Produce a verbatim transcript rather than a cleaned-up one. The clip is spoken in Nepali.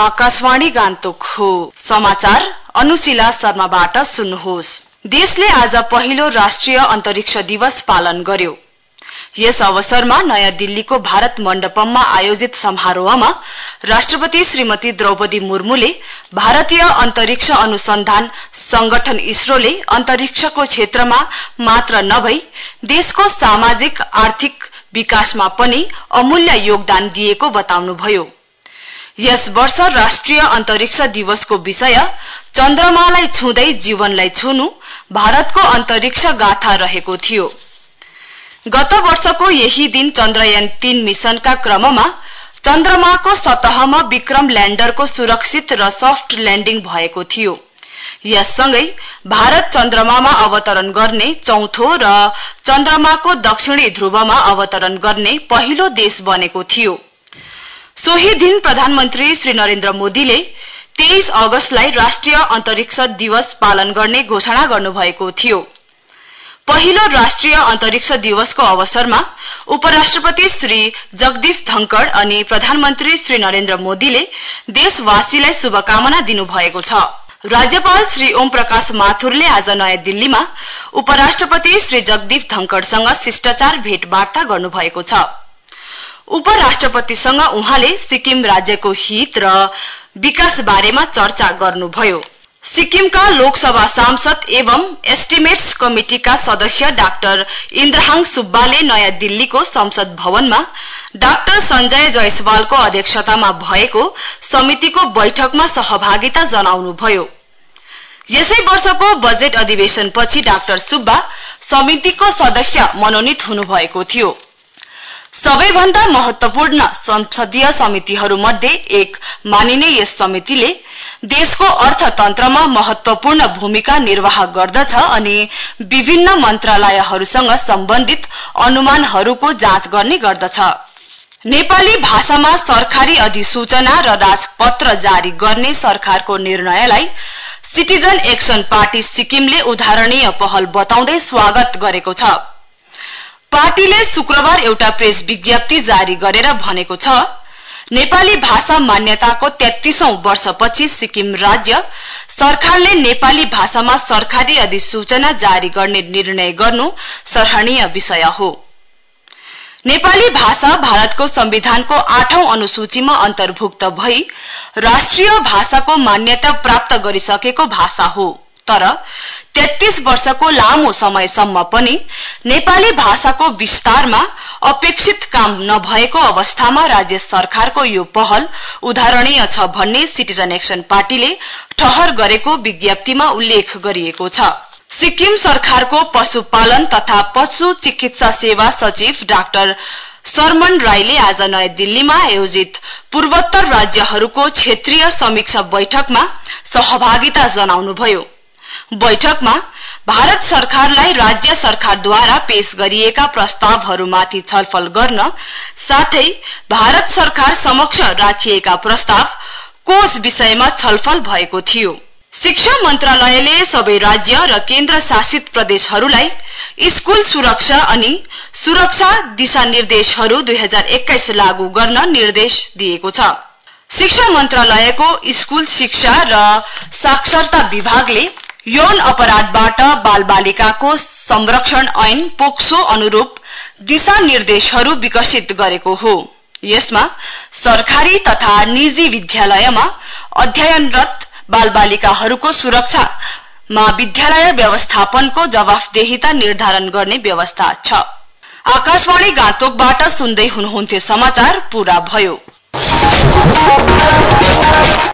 आकाशवाणी गान्तोक हो। समाचार अनुशिला शर्माबाट सुन्नुहोस्। देशले आज पहिलो राष्ट्रिय अन्तरिक्ष दिवस पालन गर्यो। यस अवसरमा नयाँ दिल्लीको भारत मण्डपममा आयोजित समारोहमा राष्ट्रपति श्रीमती द्रौपदी मुर्मुले भारतीय अन्तरिक्ष अनुसन्धान संगठन इसरोले अन्तरिक्षको क्षेत्रमा मात्र नभई देशको सामाजिक आर्थिक विकासमा पनि अमूल्य योगदान दिएको बताउनुभयो। यस वर्ष राष्ट्रिय अन्तरिक्ष दिवसको विषय चन्द्रमालाई छुँदै जीवनलाई छुनु भारतको अन्तरिक्ष गाथा रहेको थियो। गत वर्षको यही दिन चन्द्रयान तीन मिशनका क्रममा चन्द्रमाको सतहमा विक्रम ल्याण्डरको सुरक्षित र सफ्ट ल्याण्डिङ भएको थियो। यससँगै भारत चन्द्रमामा अवतरण गर्ने चौथो र चन्द्रमाको दक्षिणी ध्रुवमा अवतरण गर्ने पहिलो देश बनेको थियो। सोही दिन प्रधानमन्त्री श्री नरेन्द्र मोदीले तेइस अगस्तलाई राष्ट्रिय अन्तरिक्ष दिवस पालन गर्ने घोषणा गर्नुभएको थियो। पहिलो राष्ट्रिय अन्तरिक्ष दिवसको अवसरमा उपराष्ट्रपति श्री जगदीप धनखड़ अनि प्रधानमन्त्री श्री नरेन्द्र मोदीले देशवासीलाई शुभकामना दिनुभएको छ। राज्यपाल श्री ओम प्रकाश माथुरले आज नयाँ दिल्लीमा उपराष्ट्रपति श्री जगदीप धनखड़सँग शिष्टाचार भेटवार्ता गर्नुभएको छ। उपराष्ट्रपतिसँग उहाँले सिक्किम राज्यको हित र विकास बारेमा चर्चा गर्नुभयो। सिक्किमका लोकसभा सांसद एवं एस्टिमेट्स कमिटिका सदस्य डाक्टर इन्द्रहाङ सुब्बाले नयाँ दिल्लीको संसद भवनमा डाक्टर संजय जयसवालको अध्यक्षतामा भएको समितिको बैठकमा सहभागिता जनाउनुभयो। यसै वर्षको बजेट अधिवेशनपछि डाक्टर सुब्बा समितिको सदस्य मनोनित हुनुभएको थियो। सबैभन्दा महत्वपूर्ण संसदीय समितिहरूमध्ये एक मानिने यस समितिले देशको अर्थतन्त्रमा महत्वपूर्ण भूमिका निर्वाह गर्दछ अनि विभिन्न मन्त्रालयहरूसँग सम्बन्धित अनुमानहरूको जाँच गर्ने गर्दछ। नेपाली भाषामा सरकारी अधिसूचना र राजपत्र जारी गर्ने सरकारको निर्णयलाई सिटिजन एक्सन पार्टी सिक्किमले उदाहरणीय पहल बताउँदै स्वागत गरेको छ। पार्टीले शुक्रबार एउटा प्रेस विज्ञप्ति जारी गरेर भनेको छ, नेपाली भाषा मान्यताको तेत्तीसौं वर्षपछि सिक्किम राज्य सरकारले नेपाली भाषामा सरकारी अधिसूचना जारी गर्ने निर्णय गर्नु सराहनीय विषय हो। नेपाली भाषा भारतको संविधानको आठौं अनुसूचीमा अन्तर्भुक्त भई राष्ट्रिय भाषाको मान्यता प्राप्त गरिसकेको भाषा हो। तर तेत्तीस वर्षको लामो समयसम्म पनि नेपाली भाषाको विस्तारमा अपेक्षित काम नभएको अवस्थामा राज्य सरकारको यो पहल उदाहरणीय छ भन्ने सिटिजन एक्सन पार्टीले ठहर गरेको विज्ञप्तिमा उल्लेख गरिएको छ। सिक्किम सरकारको पशुपालन तथा पशु चिकित्सा सेवा सचिव डाक्टर शर्मन राईले आज नयाँ दिल्लीमा आयोजित पूर्वोत्तर राज्यहरूको क्षेत्रीय समीक्षा बैठकमा सहभागिता जनाउनुभयो। बैठकमा भारत सरकारलाई राज्य सरकारद्वारा पेश गरिएका प्रस्तावहरूमाथि छलफल गर्न साथै भारत सरकार समक्ष राखिएका प्रस्ताव कोष विषयमा छलफल भएको थियो। शिक्षा मन्त्रालयले सबै राज्य र केन्द्र शासित प्रदेशहरूलाई स्कूल सुरक्षा अनि सुरक्षा दिशानिर्देशहरू दुई हजार एक्काइस लागू गर्न निर्देश दिएको छ। शिक्षा मन्त्रालयको स्कूल शिक्षा र साक्षरता विभागले यौन अपराधबाट बालबालिकाको संरक्षण ऐन पोक्सो अनुरूप दिशानिर्देशहरू विकसित गरेको हो। यसमा सरकारी तथा निजी विद्यालयमा अध्ययनरत बालबालिकाहरूको सुरक्षामा विद्यालय व्यवस्थापनको जवाफदेहिता निर्धारण गर्ने व्यवस्था छ। आकाशवाणी गान्तोकबाट सुन्दै हुनुहुन्थ्यो समाचार पूरा भयो।